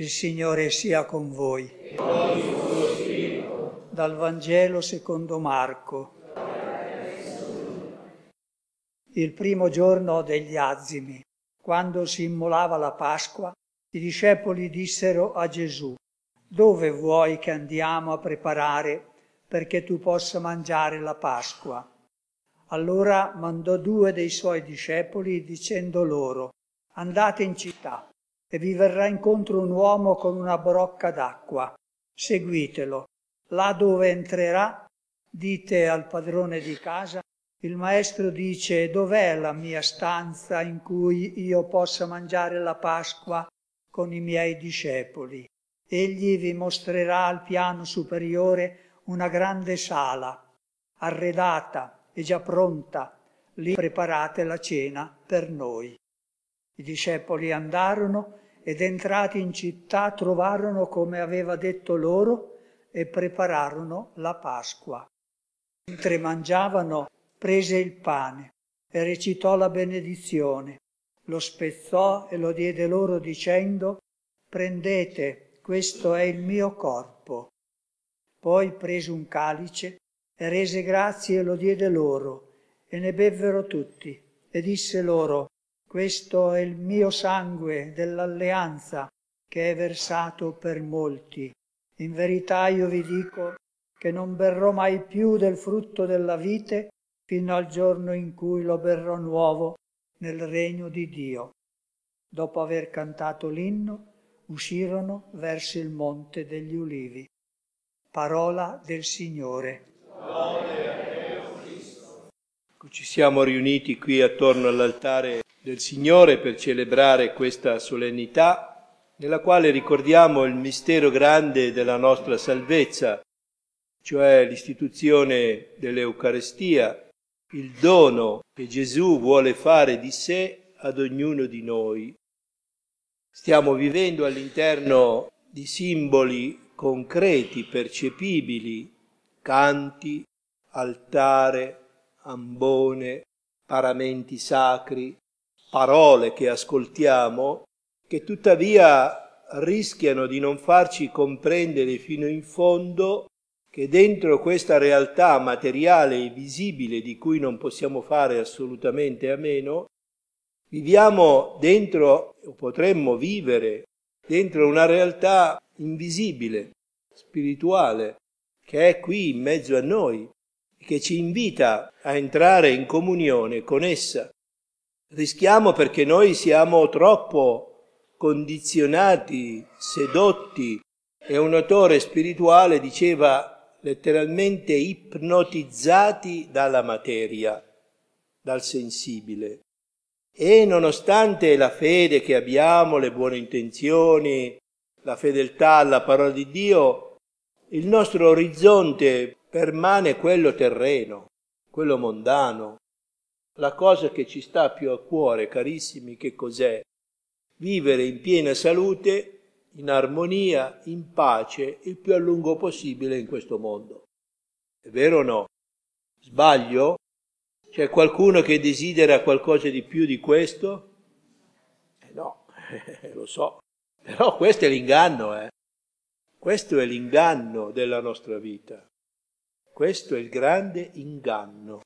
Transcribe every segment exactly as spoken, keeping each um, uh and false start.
Il Signore sia con voi. E con il tuo spirito. Dal Vangelo secondo Marco. Il primo giorno degli Azimi, quando si immolava la Pasqua, i discepoli dissero a Gesù: «Dove vuoi che andiamo a preparare perché tu possa mangiare la Pasqua?» Allora mandò due dei suoi discepoli dicendo loro: «Andate in città e vi verrà incontro un uomo con una brocca d'acqua. Seguitelo. Là dove entrerà, dite al padrone di casa: il maestro dice: dov'è la mia stanza in cui io possa mangiare la Pasqua con i miei discepoli? Egli vi mostrerà al piano superiore una grande sala, arredata e già pronta. Lì preparate la cena per noi». I discepoli andarono ed entrati in città trovarono come aveva detto loro e prepararono la Pasqua. Mentre mangiavano, prese il pane e recitò la benedizione, lo spezzò e lo diede loro dicendo: «Prendete, questo è il mio corpo». Poi prese un calice e rese grazie e lo diede loro, e ne bevvero tutti, e disse loro: «Questo è il mio sangue dell'alleanza, che è versato per molti. In verità io vi dico che non berrò mai più del frutto della vite fino al giorno in cui lo berrò nuovo nel regno di Dio». Dopo aver cantato l'inno, uscirono verso il Monte degli Ulivi. Parola del Signore. Ci siamo riuniti qui attorno all'altare del Signore per celebrare questa solennità nella quale ricordiamo il mistero grande della nostra salvezza, cioè l'istituzione dell'Eucarestia, il dono che Gesù vuole fare di sé ad ognuno di noi. Stiamo vivendo all'interno di simboli concreti, percepibili, canti, altare, ambone, paramenti sacri, parole che ascoltiamo, che tuttavia rischiano di non farci comprendere fino in fondo che dentro questa realtà materiale e visibile, di cui non possiamo fare assolutamente a meno, viviamo dentro, o potremmo vivere, dentro una realtà invisibile, spirituale, che è qui in mezzo a noi, che ci invita a entrare in comunione con essa. Rischiamo perché noi siamo troppo condizionati, sedotti, e un autore spirituale diceva letteralmente ipnotizzati dalla materia, dal sensibile. E nonostante la fede che abbiamo, le buone intenzioni, la fedeltà alla parola di Dio, il nostro orizzonte permane quello terreno, quello mondano. La cosa che ci sta più a cuore, carissimi, che cos'è? Vivere in piena salute, in armonia, in pace, il più a lungo possibile in questo mondo. È vero o no? Sbaglio? C'è qualcuno che desidera qualcosa di più di questo? Eh no, lo so. Però questo è l'inganno, eh. Questo è l'inganno della nostra vita. Questo è il grande inganno.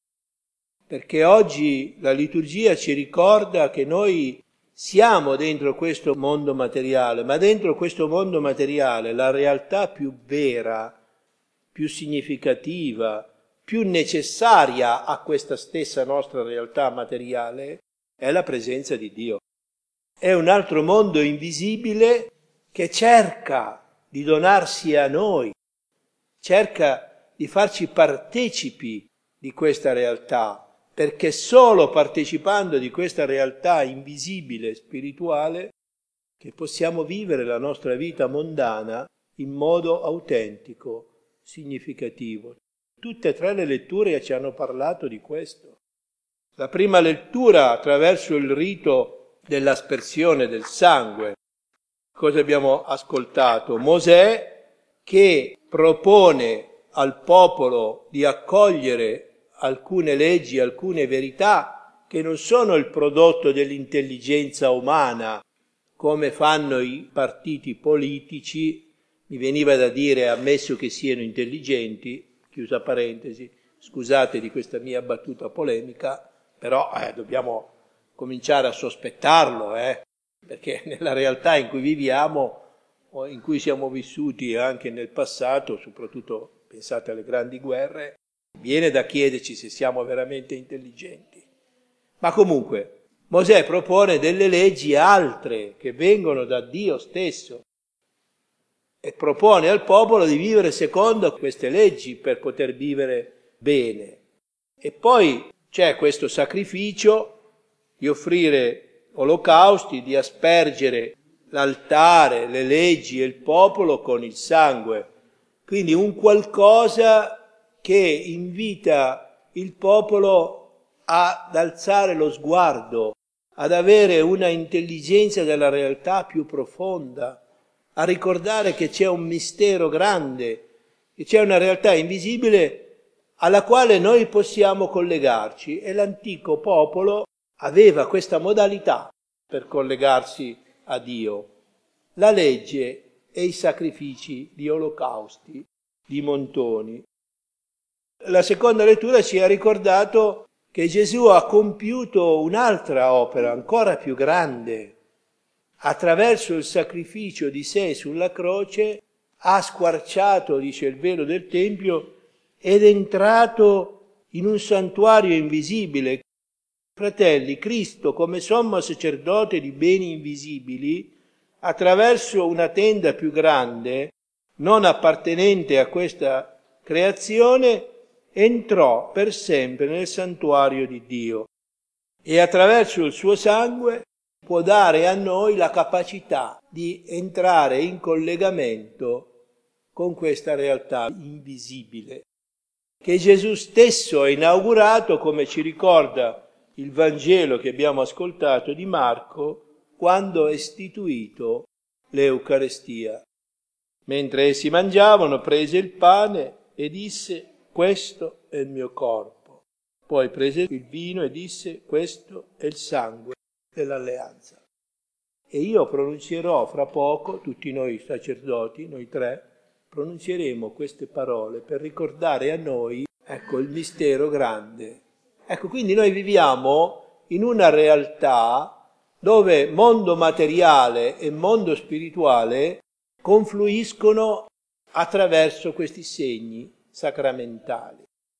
Perché oggi la liturgia ci ricorda che noi siamo dentro questo mondo materiale, ma dentro questo mondo materiale la realtà più vera, più significativa, più necessaria a questa stessa nostra realtà materiale è la presenza di Dio. È un altro mondo invisibile che cerca di donarsi a noi, cerca di farci partecipi di questa realtà, perché solo partecipando di questa realtà invisibile e spirituale che possiamo vivere la nostra vita mondana in modo autentico, significativo. Tutte e tre le letture ci hanno parlato di questo. La prima lettura attraverso il rito dell'aspersione del sangue. Cosa abbiamo ascoltato? Mosè che propone al popolo di accogliere alcune leggi, alcune verità che non sono il prodotto dell'intelligenza umana, come fanno i partiti politici, mi veniva da dire, ammesso che siano intelligenti, chiusa parentesi, scusate di questa mia battuta polemica, però eh, dobbiamo cominciare a sospettarlo, eh, perché nella realtà in cui viviamo, o in cui siamo vissuti anche nel passato, soprattutto pensate alle grandi guerre, viene da chiederci se siamo veramente intelligenti. Ma comunque, Mosè propone delle leggi altre che vengono da Dio stesso e propone al popolo di vivere secondo queste leggi per poter vivere bene. E poi c'è questo sacrificio di offrire olocausti, di aspergere l'altare, le leggi e il popolo con il sangue. Quindi un qualcosa che invita il popolo ad alzare lo sguardo, ad avere una intelligenza della realtà più profonda, a ricordare che c'è un mistero grande, che c'è una realtà invisibile alla quale noi possiamo collegarci. E l'antico popolo aveva questa modalità per collegarsi a Dio: la legge e i sacrifici di olocausti, di montoni. La seconda lettura ci ha ricordato che Gesù ha compiuto un'altra opera ancora più grande. Attraverso il sacrificio di sé sulla croce ha squarciato, dice il velo del Tempio, ed è entrato in un santuario invisibile. Fratelli, Cristo come sommo sacerdote di beni invisibili, attraverso una tenda più grande, non appartenente a questa creazione, entrò per sempre nel santuario di Dio e attraverso il suo sangue può dare a noi la capacità di entrare in collegamento con questa realtà invisibile che Gesù stesso ha inaugurato, come ci ricorda il Vangelo che abbiamo ascoltato di Marco, quando ha istituito l'Eucarestia. Mentre essi mangiavano, prese il pane e disse: questo è il mio corpo. Poi prese il vino e disse: questo è il sangue dell'alleanza. E io pronunzierò fra poco, tutti noi sacerdoti, noi tre, pronunzieremo queste parole per ricordare a noi, ecco, il mistero grande. Ecco, quindi noi viviamo in una realtà dove mondo materiale e mondo spirituale confluiscono attraverso questi segni sacramentali.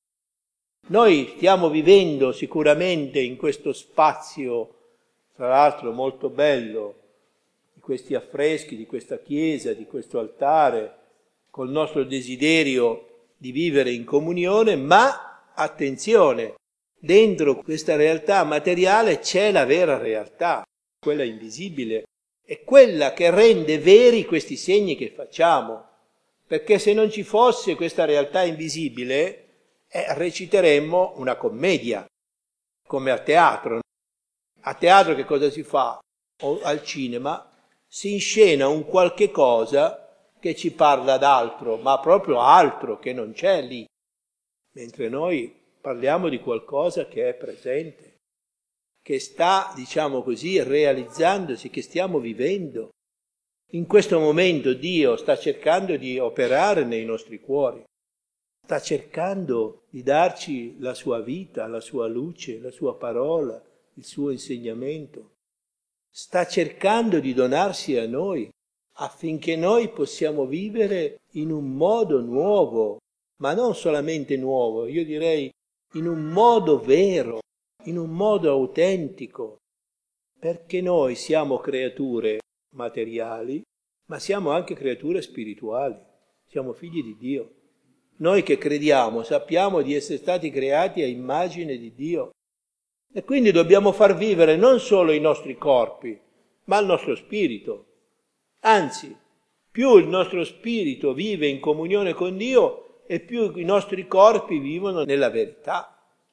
Noi stiamo vivendo sicuramente in questo spazio, tra l'altro molto bello, di questi affreschi, di questa chiesa, di questo altare, col nostro desiderio di vivere in comunione, ma attenzione, dentro questa realtà materiale c'è la vera realtà, quella invisibile, è quella che rende veri questi segni che facciamo, perché se non ci fosse questa realtà invisibile, eh, reciteremmo una commedia, come a teatro. A teatro che cosa si fa? O al cinema si inscena un qualche cosa che ci parla d'altro, ma proprio altro che non c'è lì, mentre noi parliamo di qualcosa che è presente, che sta, diciamo così, realizzandosi, che stiamo vivendo. In questo momento Dio sta cercando di operare nei nostri cuori, sta cercando di darci la sua vita, la sua luce, la sua parola, il suo insegnamento. Sta cercando di donarsi a noi affinché noi possiamo vivere in un modo nuovo, ma non solamente nuovo, io direi in un modo vero, in un modo autentico, perché noi siamo creature materiali, ma siamo anche creature spirituali, siamo figli di Dio. Noi che crediamo sappiamo di essere stati creati a immagine di Dio e quindi dobbiamo far vivere non solo i nostri corpi, ma il nostro spirito. Anzi, più il nostro spirito vive in comunione con Dio e più i nostri corpi vivono nella verità.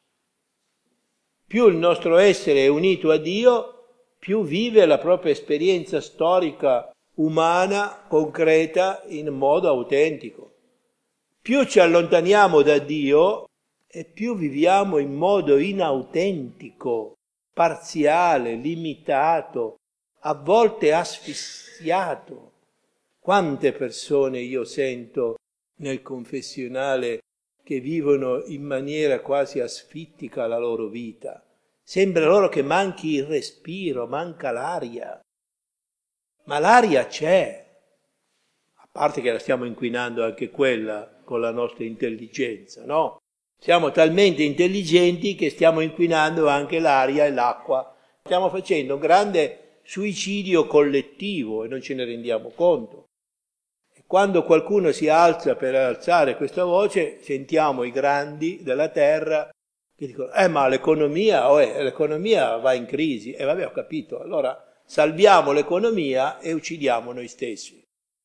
Più il nostro essere è unito a Dio, più vive la propria esperienza storica, umana, concreta, in modo autentico. Più ci allontaniamo da Dio e più viviamo in modo inautentico, parziale, limitato, a volte asfissiato. Quante persone io sento nel confessionale che vivono in maniera quasi asfittica la loro vita. Sembra loro che manchi il respiro, manca l'aria. Ma l'aria c'è, a parte che la stiamo inquinando anche quella con la nostra intelligenza, no? Siamo talmente intelligenti che stiamo inquinando anche l'aria e l'acqua. Stiamo facendo un grande suicidio collettivo e non ce ne rendiamo conto. E quando qualcuno si alza per alzare questa voce, sentiamo i grandi della terra che dicono, eh ma l'economia, oh, eh, l'economia va in crisi. E eh, vabbè, ho capito, allora salviamo l'economia e uccidiamo noi stessi.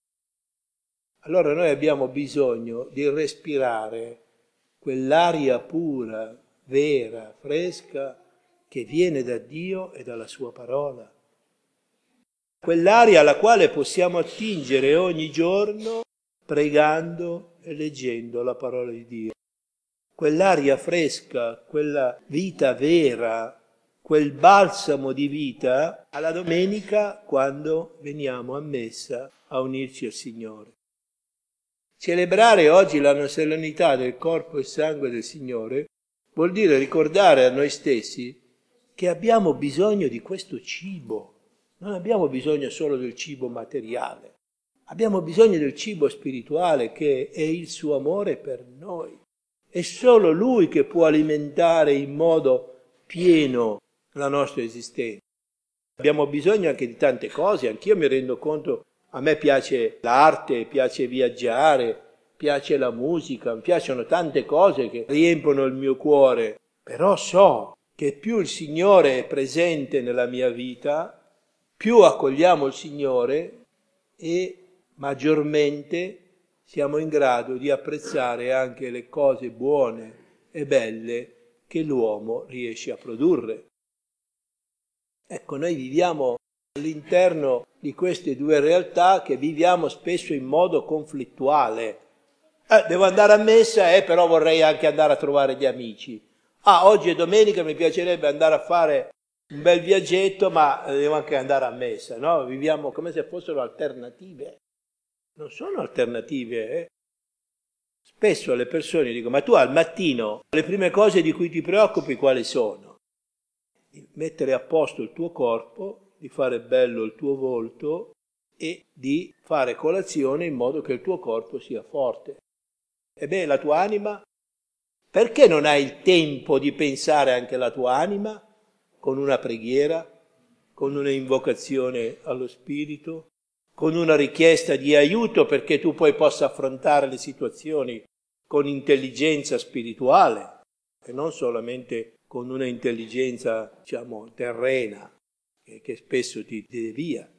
Allora noi abbiamo bisogno di respirare quell'aria pura, vera, fresca, che viene da Dio e dalla sua parola. Quell'aria alla quale possiamo attingere ogni giorno pregando e leggendo la parola di Dio. Quell'aria fresca, quella vita vera, quel balsamo di vita alla domenica quando veniamo a messa a unirci al Signore. Celebrare oggi la solennità del corpo e sangue del Signore vuol dire ricordare a noi stessi che abbiamo bisogno di questo cibo. Non abbiamo bisogno solo del cibo materiale, abbiamo bisogno del cibo spirituale che è il suo amore per noi. È solo Lui che può alimentare in modo pieno la nostra esistenza. Abbiamo bisogno anche di tante cose, anch'io mi rendo conto. A me piace l'arte, piace viaggiare, piace la musica, mi piacciono tante cose che riempiono il mio cuore, però so che più il Signore è presente nella mia vita, più accogliamo il Signore e maggiormente siamo in grado di apprezzare anche le cose buone e belle che l'uomo riesce a produrre. Ecco, noi viviamo all'interno di queste due realtà che viviamo spesso in modo conflittuale. Eh, devo andare a messa, eh, però vorrei anche andare a trovare gli amici. Ah, oggi è domenica, mi piacerebbe andare a fare un bel viaggetto, ma devo anche andare a messa, no? Viviamo come se fossero alternative. Non sono alternative, eh? Spesso le persone dicono, ma tu al mattino le prime cose di cui ti preoccupi quali sono? Di mettere a posto il tuo corpo, di fare bello il tuo volto e di fare colazione in modo che il tuo corpo sia forte. Ebbene, la tua anima? Perché non hai il tempo di pensare anche alla tua anima con una preghiera, con una invocazione allo Spirito, con una richiesta di aiuto perché tu poi possa affrontare le situazioni con intelligenza spirituale e non solamente con una intelligenza, diciamo, terrena, che spesso ti devia.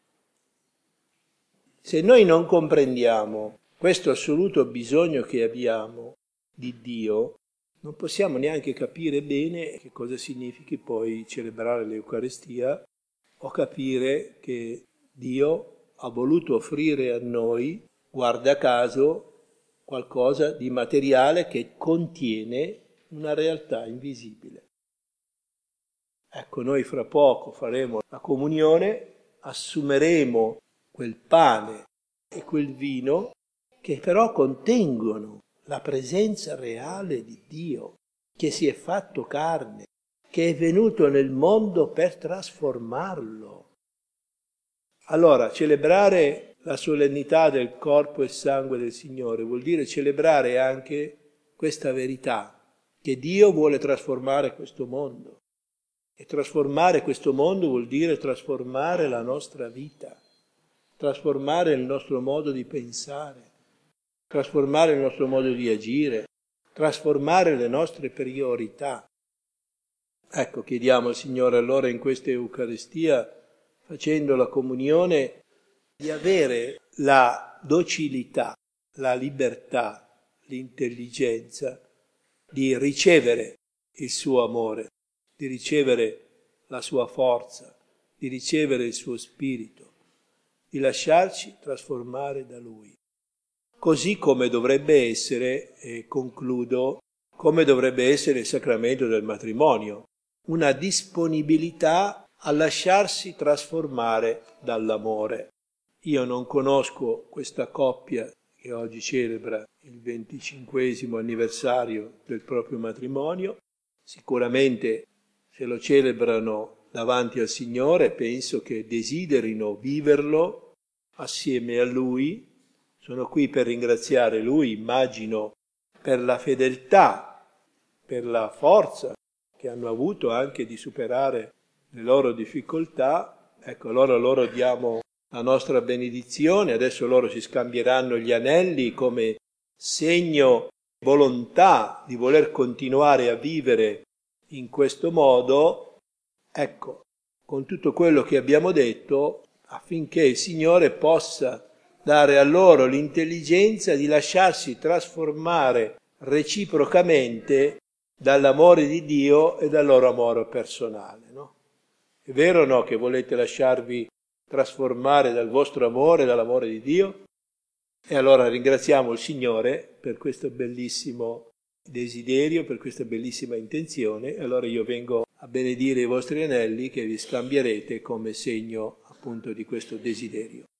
Se noi non comprendiamo questo assoluto bisogno che abbiamo di Dio, non possiamo neanche capire bene che cosa significhi poi celebrare l'Eucaristia o capire che Dio ha voluto offrire a noi, guarda caso, qualcosa di materiale che contiene una realtà invisibile. Ecco, noi fra poco faremo la comunione, assumeremo quel pane e quel vino che però contengono la presenza reale di Dio, che si è fatto carne, che è venuto nel mondo per trasformarlo. Allora, celebrare la solennità del corpo e sangue del Signore vuol dire celebrare anche questa verità, che Dio vuole trasformare questo mondo. E trasformare questo mondo vuol dire trasformare la nostra vita, trasformare il nostro modo di pensare, trasformare il nostro modo di agire, trasformare le nostre priorità. Ecco, chiediamo al Signore allora in questa Eucaristia, facendo la comunione, di avere la docilità, la libertà, l'intelligenza di ricevere il suo amore, di ricevere la sua forza, di ricevere il suo spirito, di lasciarci trasformare da Lui. Così come dovrebbe essere, e concludo, come dovrebbe essere il sacramento del matrimonio, una disponibilità a lasciarsi trasformare dall'amore. Io non conosco questa coppia che oggi celebra il venticinquesimo anniversario del proprio matrimonio. Sicuramente se lo celebrano davanti al Signore penso che desiderino viverlo assieme a Lui. Sono qui per ringraziare Lui, immagino, per la fedeltà, per la forza che hanno avuto anche di superare le loro difficoltà. Ecco, allora loro diamo la nostra benedizione. Adesso loro si scambieranno gli anelli come segno di volontà di voler continuare a vivere in questo modo. Ecco, con tutto quello che abbiamo detto, affinché il Signore possa dare a loro l'intelligenza di lasciarsi trasformare reciprocamente dall'amore di Dio e dal loro amore personale, no? È vero o no che volete lasciarvi trasformare dal vostro amore, dall'amore di Dio? E allora ringraziamo il Signore per questo bellissimo desiderio, per questa bellissima intenzione. E allora io vengo a benedire i vostri anelli che vi scambierete come segno appunto di questo desiderio.